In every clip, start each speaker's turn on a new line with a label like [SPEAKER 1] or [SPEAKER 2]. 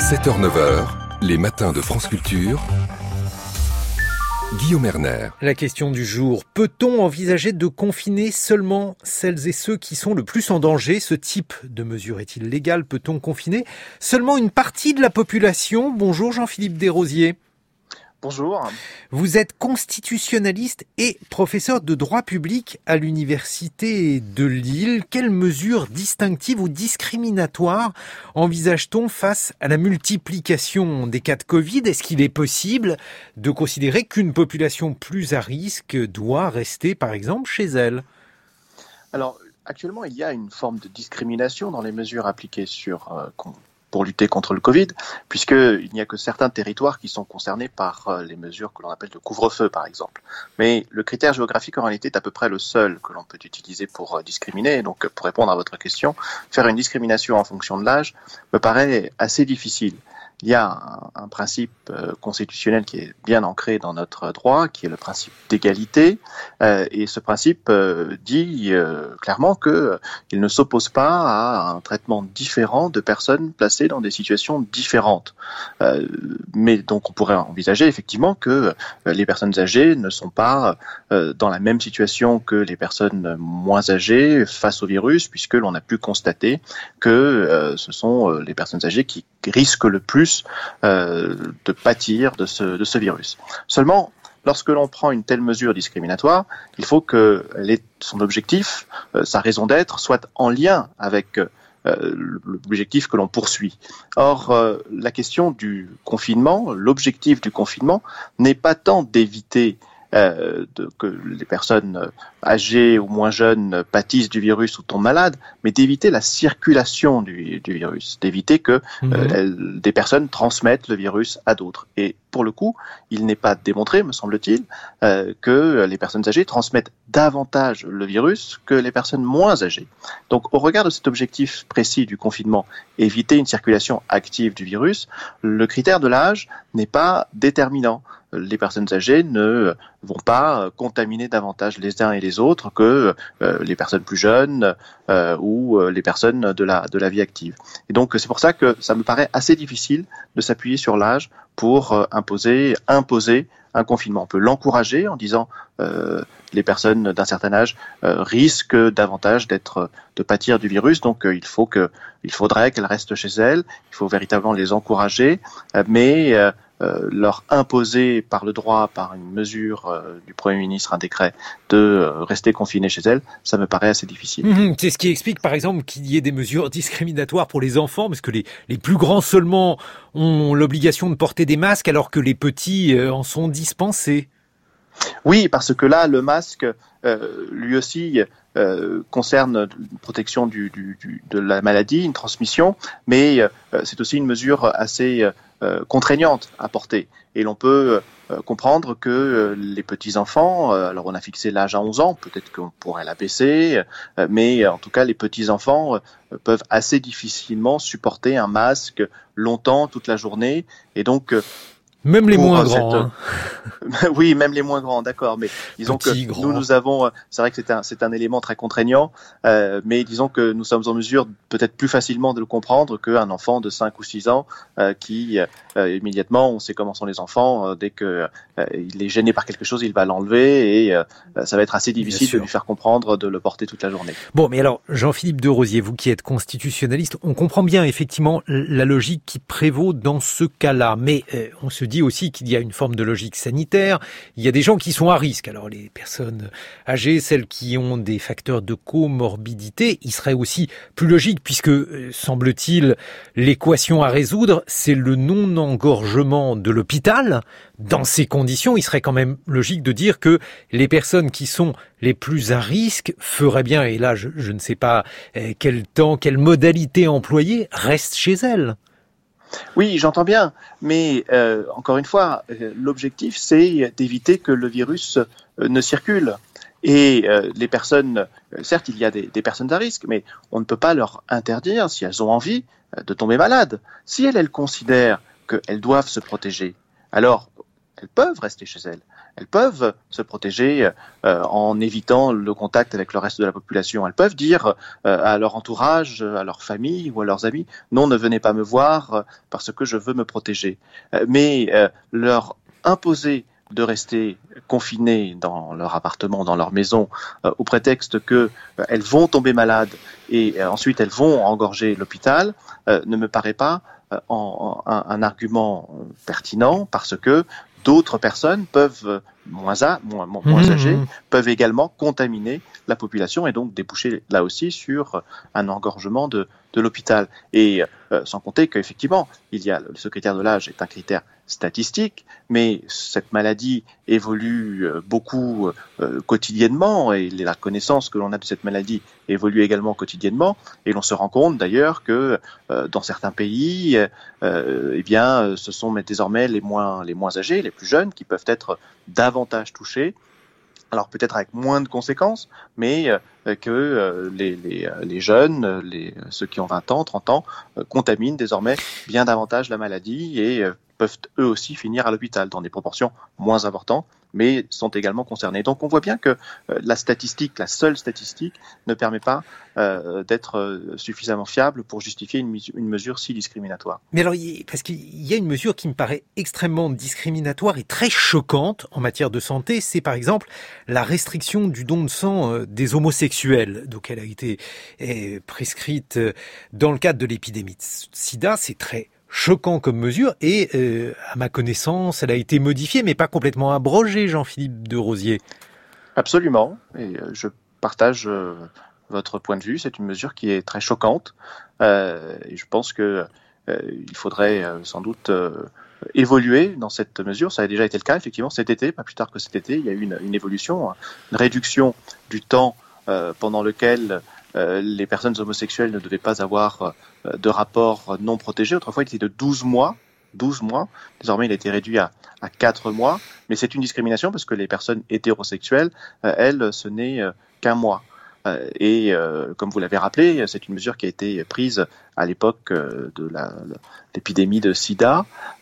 [SPEAKER 1] 7h-9h, les matins de France Culture. Guillaume Erner.
[SPEAKER 2] La question du jour, peut-on envisager de confiner seulement celles et ceux qui sont le plus en danger ? Ce type de mesure est-il légal ? Peut-on confiner seulement une partie de la population ? Bonjour Jean-Philippe Desrosiers.
[SPEAKER 3] Bonjour.
[SPEAKER 2] Vous êtes constitutionnaliste et professeur de droit public à l'Université de Lille. Quelles mesures distinctives ou discriminatoires envisage-t-on face à la multiplication des cas de Covid ? Est-ce qu'il est possible de considérer qu'une population plus à risque doit rester, par exemple, chez elle ?
[SPEAKER 3] Alors, actuellement, il y a une forme de discrimination dans les mesures appliquées pour lutter contre le Covid, puisqu'il n'y a que certains territoires qui sont concernés par les mesures que l'on appelle de couvre-feu, par exemple. Mais le critère géographique, en réalité, est à peu près le seul que l'on peut utiliser pour discriminer. Donc, pour répondre à votre question, faire une discrimination en fonction de l'âge me paraît assez difficile. Il y a un principe constitutionnel qui est bien ancré dans notre droit, qui est le principe d'égalité, et ce principe dit clairement qu'il ne s'oppose pas à un traitement différent de personnes placées dans des situations différentes. Mais donc on pourrait envisager effectivement que les personnes âgées ne sont pas dans la même situation que les personnes moins âgées face au virus, puisque l'on a pu constater que ce sont les personnes âgées qui risquent le plus de pâtir de ce virus. Seulement, lorsque l'on prend une telle mesure discriminatoire, il faut que son objectif, sa raison d'être, soit en lien avec l'objectif que l'on poursuit. Or, la question du confinement, l'objectif du confinement n'est pas tant d'éviter que les personnes âgées ou moins jeunes pâtissent du virus ou tombent malades, mais d'éviter la circulation du virus, d'éviter que des personnes transmettent le virus à d'autres. Et pour le coup, il n'est pas démontré, me semble-t-il, que les personnes âgées transmettent davantage le virus que les personnes moins âgées. Donc, au regard de cet objectif précis du confinement, éviter une circulation active du virus, le critère de l'âge n'est pas déterminant. Les personnes âgées ne vont pas contaminer davantage les uns et les autres que les personnes plus jeunes ou les personnes de la vie active. Et donc c'est pour ça que ça me paraît assez difficile de s'appuyer sur l'âge pour imposer un confinement. On peut l'encourager en disant les personnes d'un certain âge risquent davantage de pâtir du virus, donc il faudrait qu'elles restent chez elles. Il faut véritablement les encourager, mais leur imposer par le droit, par une mesure du Premier ministre, un décret, de rester confinés chez elles, ça me paraît assez difficile.
[SPEAKER 2] C'est ce qui explique par exemple qu'il y ait des mesures discriminatoires pour les enfants, parce que les plus grands seulement ont l'obligation de porter des masques alors que les petits en sont dispensés.
[SPEAKER 3] Oui, parce que là, le masque, lui aussi, concerne une protection de la maladie, une transmission, mais c'est aussi une mesure assez contraignante à porter. Et l'on peut comprendre que les petits-enfants, alors on a fixé l'âge à 11 ans, peut-être qu'on pourrait l'abaisser, mais en tout cas les petits-enfants peuvent assez difficilement supporter un masque longtemps, toute la journée, et donc
[SPEAKER 2] même les moins grands.
[SPEAKER 3] Oui, même les moins grands, d'accord. Mais disons que nous avons, c'est vrai que c'est un élément très contraignant, mais disons que nous sommes en mesure peut-être plus facilement de le comprendre qu'un enfant de 5 ou 6 ans qui immédiatement, on sait comment sont les enfants, dès que il est gêné par quelque chose, il va l'enlever et ça va être assez difficile de lui faire comprendre de le porter toute la journée.
[SPEAKER 2] Bon, mais alors Jean-Philippe Desrosiers, vous qui êtes constitutionnaliste, on comprend bien effectivement la logique qui prévaut dans ce cas-là, mais on se dit aussi qu'il y a une forme de logique sanitaire. Il y a des gens qui sont à risque. Alors les personnes âgées, celles qui ont des facteurs de comorbidité, il serait aussi plus logique puisque, semble-t-il, l'équation à résoudre, c'est le non-engorgement de l'hôpital. Dans ces conditions, il serait quand même logique de dire que les personnes qui sont les plus à risque feraient bien, et là je ne sais pas quelle modalité employer, restent chez elles.
[SPEAKER 3] Oui, j'entends bien, mais encore une fois, l'objectif c'est d'éviter que le virus ne circule. Et les personnes, certes il y a des personnes à risque, mais on ne peut pas leur interdire, si elles ont envie, de tomber malades. Si elles considèrent qu'elles doivent se protéger, alors elles peuvent rester chez elles. elles peuvent se protéger en évitant le contact avec le reste de la population. Elles peuvent dire à leur entourage, à leur famille ou à leurs amis, non, ne venez pas me voir parce que je veux me protéger. Mais leur imposer de rester confinées dans leur appartement, dans leur maison, au prétexte que elles vont tomber malades et ensuite elles vont engorger l'hôpital, ne me paraît pas un argument pertinent, parce que d'autres personnes peuvent, moins âgées, peuvent également contaminer la population et donc déboucher là aussi sur un engorgement de l'hôpital. Et sans compter qu'effectivement, ce critère de l'âge est un critère statistique, mais cette maladie évolue beaucoup quotidiennement, et la connaissance que l'on a de cette maladie évolue également quotidiennement, et l'on se rend compte d'ailleurs que dans certains pays, ce sont désormais les moins âgés, les plus jeunes, qui peuvent être davantage touchés. Alors peut-être avec moins de conséquences, mais que les jeunes, ceux qui ont 20 ans, 30 ans, contaminent désormais bien davantage la maladie et peuvent eux aussi finir à l'hôpital dans des proportions moins importantes, mais sont également concernés. Donc on voit bien que la seule statistique, ne permet pas d'être suffisamment fiable pour justifier une mesure si discriminatoire.
[SPEAKER 2] Mais alors, parce qu'il y a une mesure qui me paraît extrêmement discriminatoire et très choquante en matière de santé, c'est par exemple la restriction du don de sang des homosexuels. Donc elle a été prescrite dans le cadre de l'épidémie de sida. C'est très choquant comme mesure et à ma connaissance, elle a été modifiée mais pas complètement abrogée, Jean-Philippe de Rosier.
[SPEAKER 3] Absolument, et je partage votre point de vue. C'est une mesure qui est très choquante et je pense que il faudrait sans doute évoluer dans cette mesure. Ça a déjà été le cas effectivement cet été, pas plus tard que cet été, il y a eu une évolution, une réduction du temps pendant lequel les personnes homosexuelles ne devaient pas avoir de rapport non protégé. Autrefois, il était de 12 mois. Désormais, il a été réduit à 4 mois. Mais c'est une discrimination parce que les personnes hétérosexuelles, elles, ce n'est qu'un mois. Et comme vous l'avez rappelé, c'est une mesure qui a été prise à l'époque de l'épidémie de sida,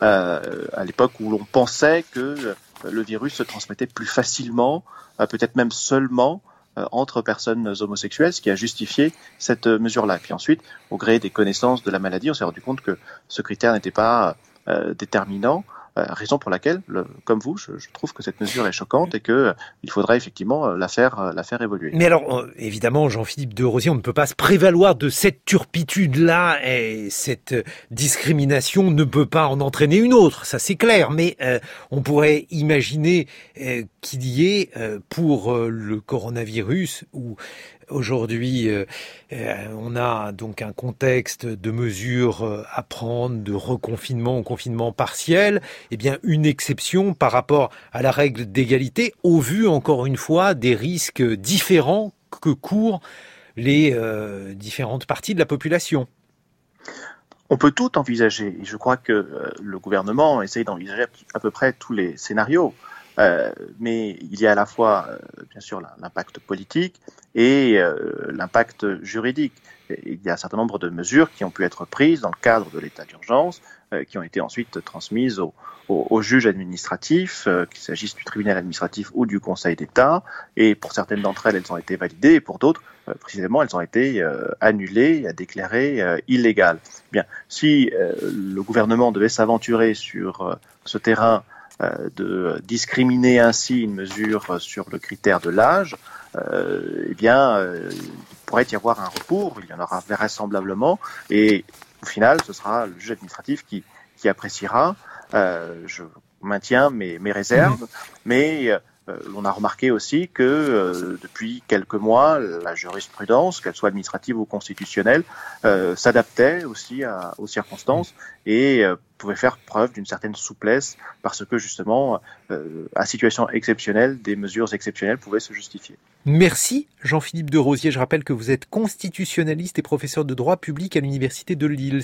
[SPEAKER 3] à l'époque où l'on pensait que le virus se transmettait plus facilement, peut-être même seulement, entre personnes homosexuelles, ce qui a justifié cette mesure-là. Puis ensuite, au gré des connaissances de la maladie, on s'est rendu compte que ce critère n'était pas déterminant, raison pour laquelle, comme vous, je trouve que cette mesure est choquante et qu'il faudrait effectivement la faire évoluer.
[SPEAKER 2] Mais alors, évidemment, Jean-Philippe de Rosier, on ne peut pas se prévaloir de cette turpitude-là, et cette discrimination ne peut pas en entraîner une autre, ça c'est clair, mais on pourrait imaginer qu'il y ait, pour le coronavirus, où aujourd'hui, on a donc un contexte de mesures à prendre, de reconfinement ou confinement partiel, eh bien une exception par rapport à la règle d'égalité, au vu encore une fois des risques différents que courent les différentes parties de la population.
[SPEAKER 3] On peut tout envisager, et je crois que le gouvernement essaye d'envisager à peu près tous les scénarios. Mais il y a à la fois, bien sûr, l'impact politique et l'impact juridique. Il y a un certain nombre de mesures qui ont pu être prises dans le cadre de l'état d'urgence, qui ont été ensuite transmises au juge administratif, qu'il s'agisse du tribunal administratif ou du Conseil d'État. Et pour certaines d'entre elles, elles ont été validées, et pour d'autres, précisément, elles ont été annulées, déclarées illégales. Bien, si le gouvernement devait s'aventurer sur ce terrain de discriminer ainsi une mesure sur le critère de l'âge, il pourrait y avoir un recours, il y en aura vraisemblablement, et au final, ce sera le juge administratif qui appréciera. Je maintiens mes réserves, mais on a remarqué aussi que depuis quelques mois, la jurisprudence, qu'elle soit administrative ou constitutionnelle, s'adaptait aussi aux circonstances et pouvait faire preuve d'une certaine souplesse parce que justement, à situation exceptionnelle, des mesures exceptionnelles pouvaient se justifier.
[SPEAKER 2] Merci Jean-Philippe de Rosier. Je rappelle que vous êtes constitutionnaliste et professeur de droit public à l'Université de Lille.